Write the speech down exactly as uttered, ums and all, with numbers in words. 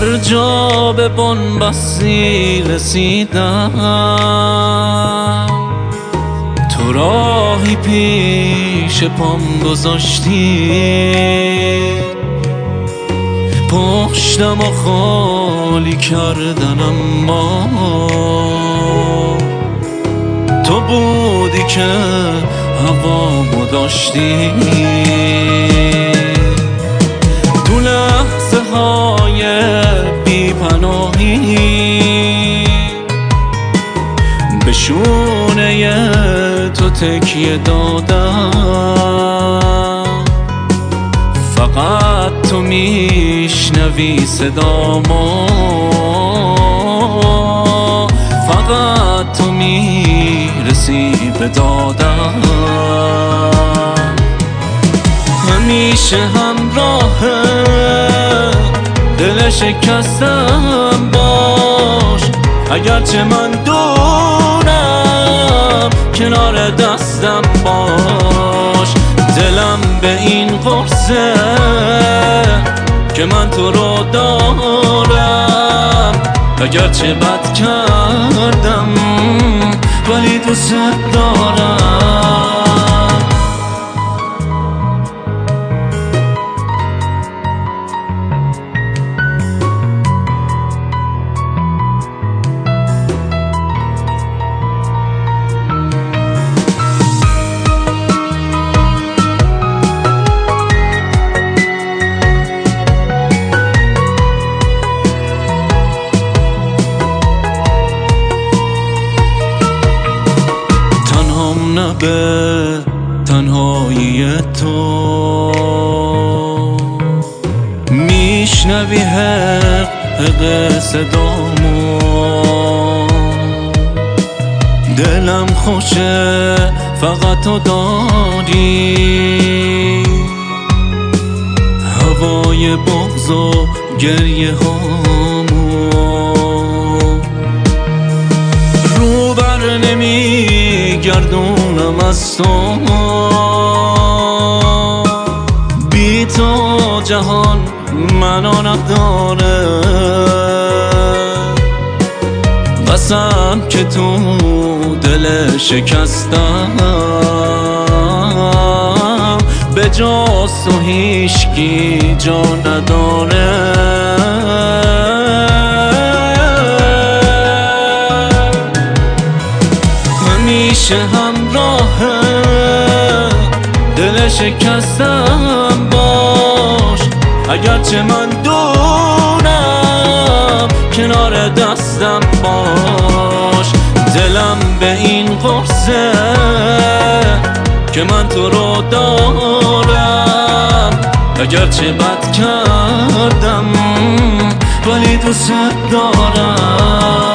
هر جا به بنبستی رسیدم، تو راهی پیش پام گذاشتی، پشتم و خالی کردن، اما تو بودی که هوامو داشتی. تو لحظه های بی پناهی به شونه تو تکیه دادم، فقط تو میشنوی صدامو، فقط تو میرسی به دادم. همیشه همراه دل شکستم باش، اگرچه من دورم کنار دستم باش. دلم به این قرصه که من تو رو دارم، اگرچه بد کردم ولی دوست دارم. نه به تنهایی تو میشنوی حق حق صدامو، دلم خوشه فقط تو داری، هوای بغض و گریه هامو رو بر نمی گردونم از تو، بی تو جهان منو نداره. بسم که تو دل شکستم، به جز تو هیچکی جا نداره. همیشه همراه دل شکستم باش، اگرچه من دورم کنار دستم باش. دلم به این قرصه که من تو رو دارم، اگرچه بد کردم ولی دوست دارم.